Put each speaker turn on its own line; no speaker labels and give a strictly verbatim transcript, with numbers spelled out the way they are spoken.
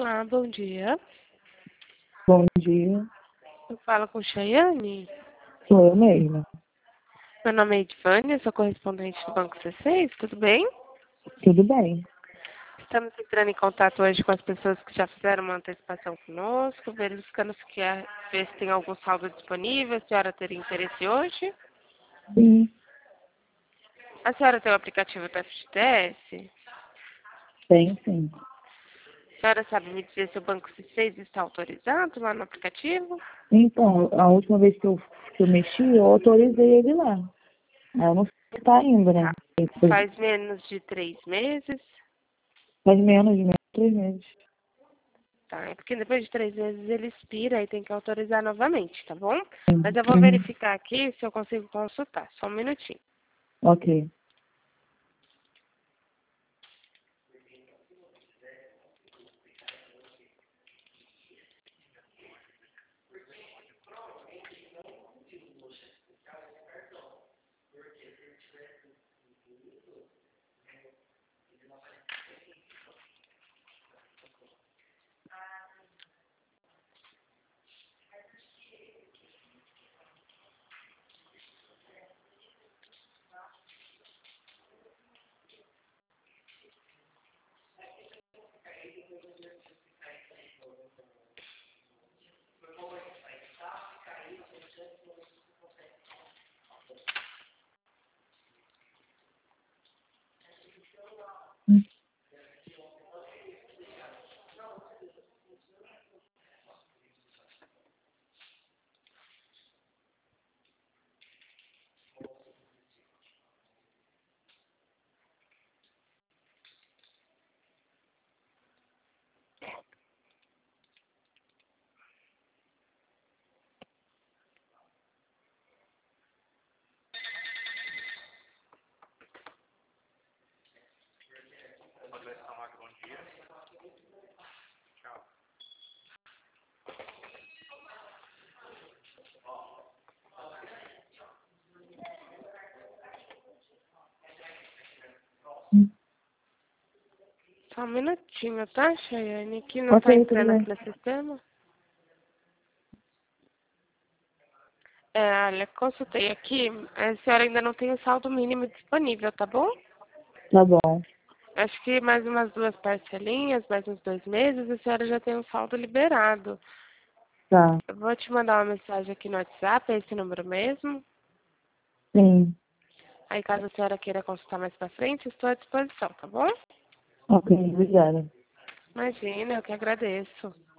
Olá, bom dia.
Bom dia,
Eu falo com Chayane.
sou eu mesma.
Meu nome é Edvânia, sou correspondente do Banco C seis, tudo bem?
Tudo bem?
Estamos entrando em contato hoje com as pessoas que já fizeram uma antecipação conosco, verificando se quer ver se tem algum saldo disponível, se a senhora teria interesse hoje.
Sim,
A senhora tem o aplicativo do F G T S?
tem sim.
A senhora sabe me dizer se o Banco C seis está autorizado lá no aplicativo?
Então, a última vez que eu, que eu mexi, eu autorizei ele lá. Aí eu não sei se tá ainda, né?
Tá. Faz menos de três meses?
Faz menos de menos de três meses.
Tá, é porque depois de três meses ele expira e tem que autorizar novamente, tá bom?
Sim.
Mas eu vou
Uhum.
verificar aqui se eu consigo consultar. Só um minutinho.
Ok.
Só um minutinho, tá, Chayane? Que não tá
Ok, tudo
entrando
bem.
aqui no sistema. É, olha, consultei aqui. A senhora ainda não tem o saldo mínimo disponível, tá bom?
Tá bom.
Acho que mais umas duas parcelinhas, mais uns dois meses, a senhora já tem um saldo liberado.
Tá.
Eu vou te mandar uma mensagem aqui no WhatsApp, é esse número mesmo.
Sim.
Aí, caso a senhora queira consultar mais pra frente, estou à disposição, tá bom?
Ok, obrigada.
Imagina, eu que agradeço.